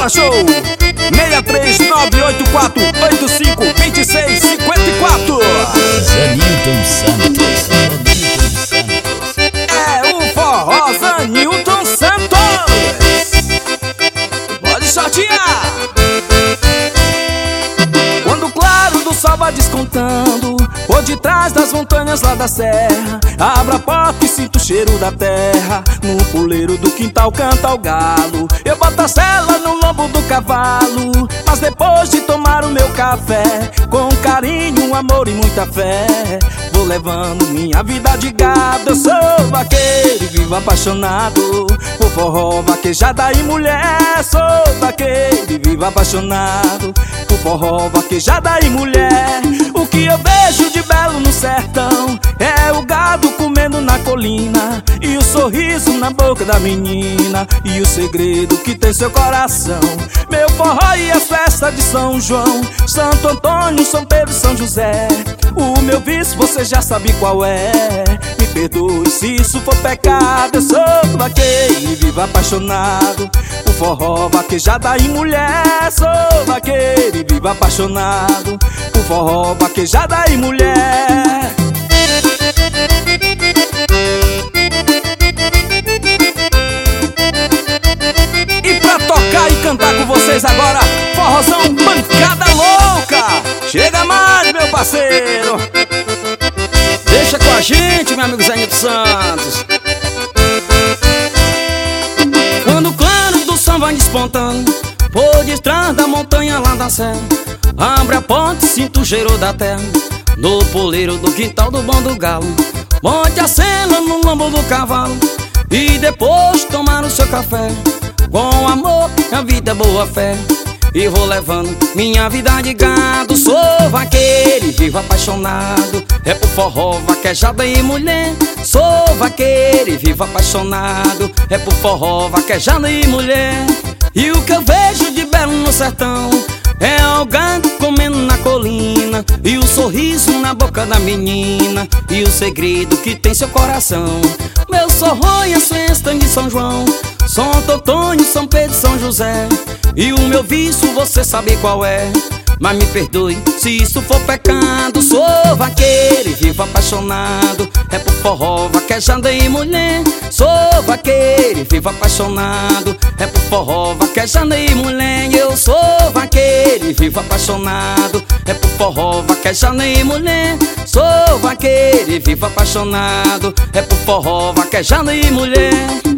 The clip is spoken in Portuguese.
para show 63984852654. Zanilton Santos. É o forró Zanilton Santos. Pode sortear. Quando o claro do sol vai descontando, por detrás das montanhas lá da serra, abro a porta e sinto o cheiro da terra. No puleiro do quintal canta o galo. Eu boto a sela no lombo do cavalo, mas depois de tomar o meu café, com carinho, amor e muita fé, vou levando minha vida de gado. Eu sou vaqueiro e vivo apaixonado por forró, vaquejada e mulher. Sou vaqueiro e vivo apaixonado por forró, vaquejada e mulher. O que eu vejo de belo no sertão é o gado comendo na colina, e o sorriso na boca da menina, e o segredo que tem seu coração. Meu forró e as festas de São João, Santo Antônio, São Pedro e São José. O meu vício você já sabe qual é. Me perdoe se isso for pecado. Eu sou vaqueiro e vivo apaixonado por forró, vaquejada e mulher. Sou vaqueiro e vivo apaixonado por forró, vaquejada e mulher. E pra tocar e cantar com vocês agora, forrozão Pancada Louca. Chega mais, meu parceiro. Deixa com a gente, meu amigo Zanilton Santos. Quando o claro do sol vai despontando, por detrás da montanha lá da serra, abre a porta e sinto o cheiro da terra. No poleiro do quintal do bom do galo, monte a sela no lombo do cavalo, e depois tomar o seu café, com amor e a vida boa fé, e vou levando minha vida de gado. Sou vaqueiro e vivo apaixonado é por forró, vaquejada e mulher. Sou vaqueiro e vivo apaixonado é por forró, vaquejada e mulher. E o que eu vejo de belo no sertão é o gado comendo na colina, e o sorriso na boca da menina, e o segredo que tem seu coração. Meu forró e as festas de São João, Santo Antônio, São Pedro e São José. E o meu vício você sabe qual é, mas me perdoe se isso for pecado. Sou vaqueiro e vivo apaixonado é por forró, vaquejada e mulher. Sou vaqueiro e vivo apaixonado é por forró, vaquejada e mulher. Eu sou vaqueiro e vivo apaixonado é por forró, vaquejada e mulher. Sou vaqueiro e vivo apaixonado é por forró, vaquejada e mulher.